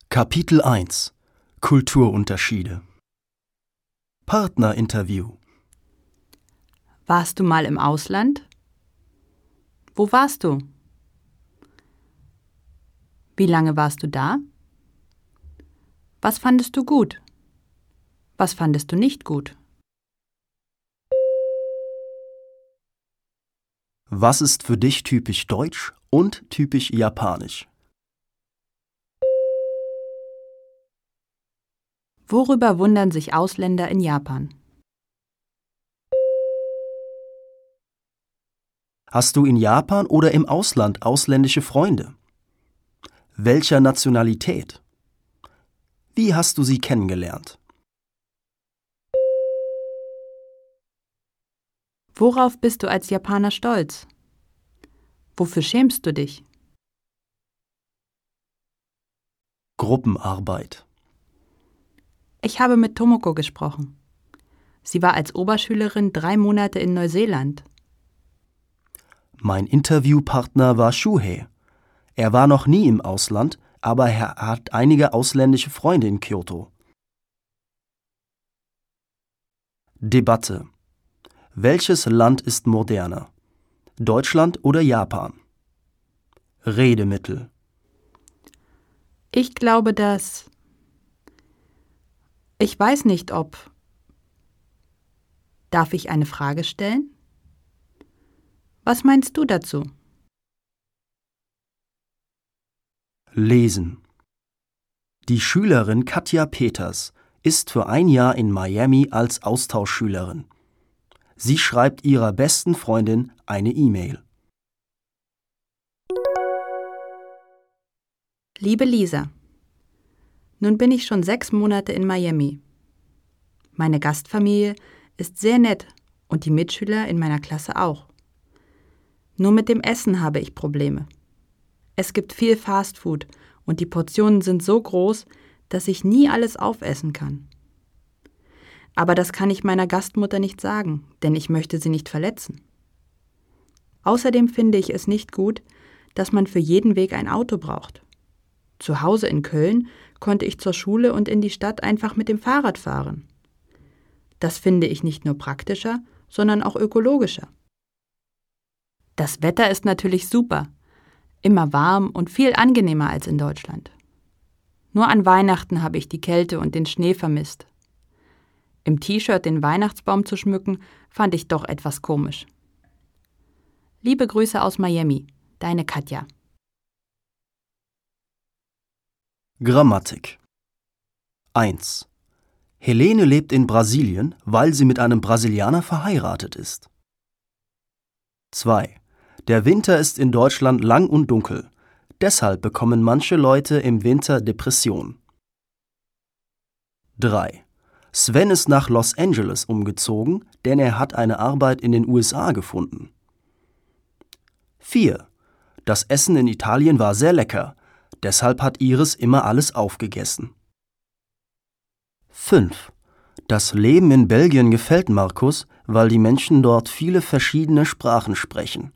Kapitel 1 Kulturunterschiede. Partnerinterview. Warst du mal im Ausland? Wo warst du? Wie lange warst du da? Was fandest du gut? Was fandest du nicht gut? Was ist für dich typisch deutsch und typisch japanisch? Worüber wundern sich Ausländer in Japan? Hast du in Japan oder im Ausland ausländische Freunde? Welcher Nationalität? Wie hast du sie kennengelernt? Worauf bist du als Japaner stolz? Wofür schämst du dich? Gruppenarbeit. Ich habe mit Tomoko gesprochen. Sie war als Oberschülerin 3 Monate in Neuseeland. Mein Interviewpartner war Shuhei. Er war noch nie im Ausland, aber er hat einige ausländische Freunde in Kyoto. Debatte. Welches Land ist moderner? Deutschland oder Japan? Redemittel. Ich glaube, dass... Ich weiß nicht, ob... Darf ich eine Frage stellen? Was meinst du dazu? Lesen. Die Schülerin Katja Peters ist für ein Jahr in Miami als Austauschschülerin. Sie schreibt ihrer besten Freundin eine E-Mail. Liebe Lisa, nun bin ich schon 6 Monate in Miami. Meine Gastfamilie ist sehr nett und die Mitschüler in meiner Klasse auch. Nur mit dem Essen habe ich Probleme. Es gibt viel Fastfood und die Portionen sind so groß, dass ich nie alles aufessen kann. Aber das kann ich meiner Gastmutter nicht sagen, denn ich möchte sie nicht verletzen. Außerdem finde ich es nicht gut, dass man für jeden Weg ein Auto braucht. Zu Hause in Köln konnte ich zur Schule und in die Stadt einfach mit dem Fahrrad fahren. Das finde ich nicht nur praktischer, sondern auch ökologischer. Das Wetter ist natürlich super, immer warm und viel angenehmer als in Deutschland. Nur an Weihnachten habe ich die Kälte und den Schnee vermisst. Im T-Shirt den Weihnachtsbaum zu schmücken, fand ich doch etwas komisch. Liebe Grüße aus Miami, deine Katja. Grammatik. 1. Helene lebt in Brasilien, weil sie mit einem Brasilianer verheiratet ist. 2. Der Winter ist in Deutschland lang und dunkel. Deshalb bekommen manche Leute im Winter Depression. 3. Sven ist nach Los Angeles umgezogen, denn er hat eine Arbeit in den USA gefunden. 4. Das Essen in Italien war sehr lecker. Deshalb hat Iris immer alles aufgegessen. 5. Das Leben in Belgien gefällt Markus, weil die Menschen dort viele verschiedene Sprachen sprechen.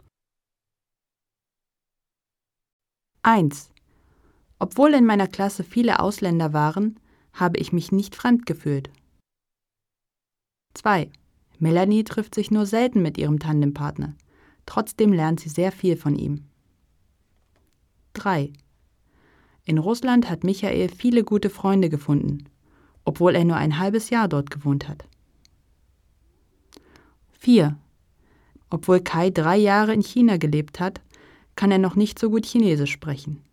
1. Obwohl in meiner Klasse viele Ausländer waren, habe ich mich nicht fremd gefühlt. 2. Melanie trifft sich nur selten mit ihrem Tandempartner. Trotzdem lernt sie sehr viel von ihm. 3. In Russland hat Michael viele gute Freunde gefunden, obwohl er nur ein halbes Jahr dort gewohnt hat. 4. Obwohl Kai 3 Jahre in China gelebt hat, kann er noch nicht so gut Chinesisch sprechen.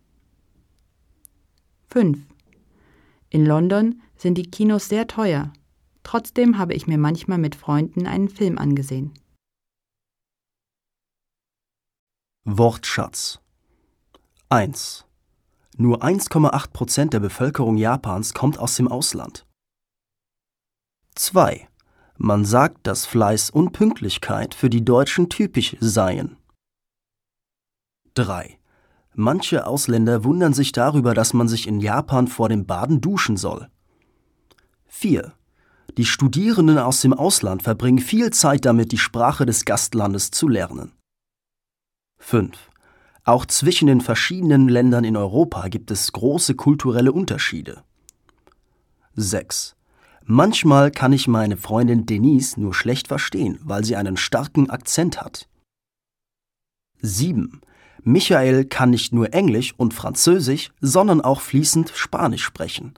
5. In London sind die Kinos sehr teuer. Trotzdem habe ich mir manchmal mit Freunden einen Film angesehen. Wortschatz. 1. Nur 1,8% der Bevölkerung Japans kommt aus dem Ausland. 2. Man sagt, dass Fleiß und Pünktlichkeit für die Deutschen typisch seien. 3. Manche Ausländer wundern sich darüber, dass man sich in Japan vor dem Baden duschen soll. 4. Die Studierenden aus dem Ausland verbringen viel Zeit damit, die Sprache des Gastlandes zu lernen. 5. Auch zwischen den verschiedenen Ländern in Europa gibt es große kulturelle Unterschiede. 6. Manchmal kann ich meine Freundin Denise nur schlecht verstehen, weil sie einen starken Akzent hat. 7. Michael kann nicht nur Englisch und Französisch, sondern auch fließend Spanisch sprechen.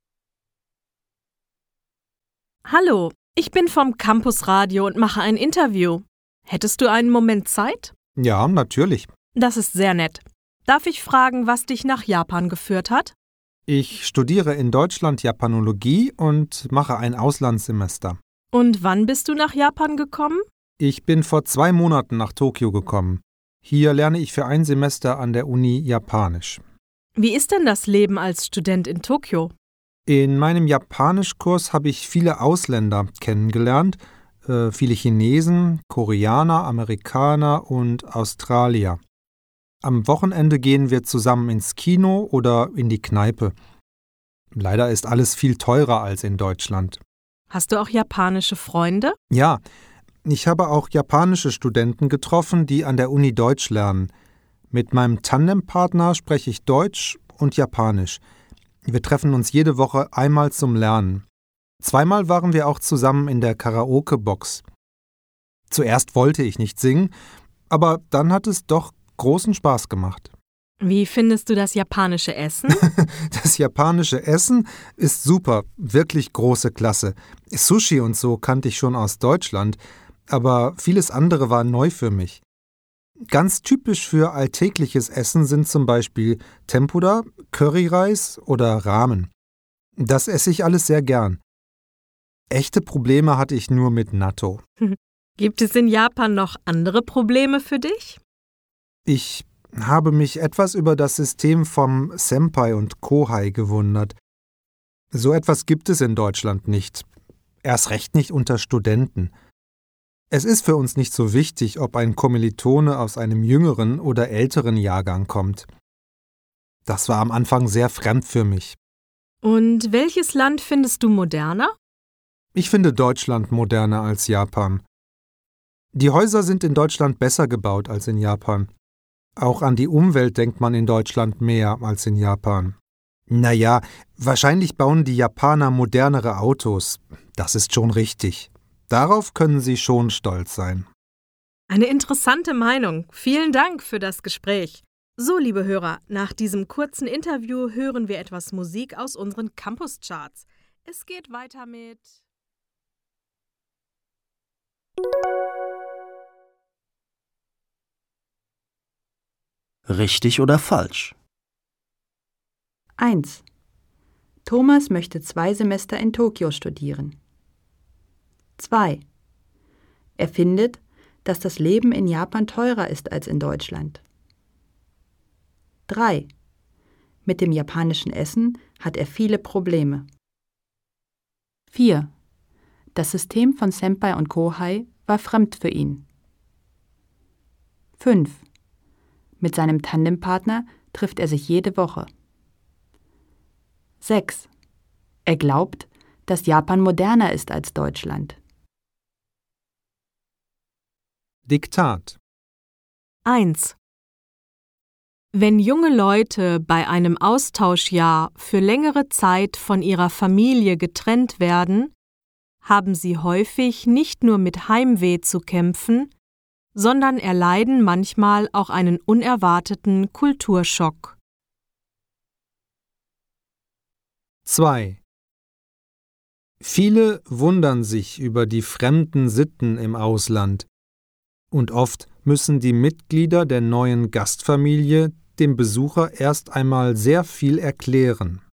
Hallo, ich bin vom Campusradio und mache ein Interview. Hättest du einen Moment Zeit? Ja, natürlich. Das ist sehr nett. Darf ich fragen, was dich nach Japan geführt hat? Ich studiere in Deutschland Japanologie und mache ein Auslandssemester. Und wann bist du nach Japan gekommen? Ich bin vor 2 Monaten nach Tokio gekommen. Hier lerne ich für ein Semester an der Uni Japanisch. Wie ist denn das Leben als Student in Tokio? In meinem Japanischkurs habe ich viele Ausländer kennengelernt, viele Chinesen, Koreaner, Amerikaner und Australier. Am Wochenende gehen wir zusammen ins Kino oder in die Kneipe. Leider ist alles viel teurer als in Deutschland. Hast du auch japanische Freunde? Ja, ich habe auch japanische Studenten getroffen, die an der Uni Deutsch lernen. Mit meinem Tandempartner spreche ich Deutsch und Japanisch. Wir treffen uns jede Woche einmal zum Lernen. 2-mal waren wir auch zusammen in der Karaoke-Box. Zuerst wollte ich nicht singen, aber dann hat es doch großen Spaß gemacht. Wie findest du das japanische Essen? Das japanische Essen ist super, wirklich große Klasse. Sushi und so kannte ich schon aus Deutschland, aber vieles andere war neu für mich. Ganz typisch für alltägliches Essen sind zum Beispiel Tempura, Curryreis oder Ramen. Das esse ich alles sehr gern. Echte Probleme hatte ich nur mit Natto. Gibt es in Japan noch andere Probleme für dich? Ich habe mich etwas über das System vom Senpai und Kohai gewundert. So etwas gibt es in Deutschland nicht. Erst recht nicht unter Studenten. Es ist für uns nicht so wichtig, ob ein Kommilitone aus einem jüngeren oder älteren Jahrgang kommt. Das war am Anfang sehr fremd für mich. Und welches Land findest du moderner? Ich finde Deutschland moderner als Japan. Die Häuser sind in Deutschland besser gebaut als in Japan. Auch an die Umwelt denkt man in Deutschland mehr als in Japan. Naja, wahrscheinlich bauen die Japaner modernere Autos. Das ist schon richtig. Darauf können sie schon stolz sein. Eine interessante Meinung. Vielen Dank für das Gespräch. So, liebe Hörer, nach diesem kurzen Interview hören wir etwas Musik aus unseren Campus-Charts. Es geht weiter mit Richtig oder falsch? 1. Thomas möchte 2 Semester in Tokio studieren. 2. Er findet, dass das Leben in Japan teurer ist als in Deutschland. 3. Mit dem japanischen Essen hat er viele Probleme. 4. Das System von Senpai und Kohai war fremd für ihn. 5. Mit seinem Tandempartner trifft er sich jede Woche. 6. Er glaubt, dass Japan moderner ist als Deutschland. Diktat. 1. Wenn junge Leute bei einem Austauschjahr für längere Zeit von ihrer Familie getrennt werden, haben sie häufig nicht nur mit Heimweh zu kämpfen, sondern erleiden manchmal auch einen unerwarteten Kulturschock. 2. Viele wundern sich über die fremden Sitten im Ausland. Und oft müssen die Mitglieder der neuen Gastfamilie dem Besucher erst einmal sehr viel erklären.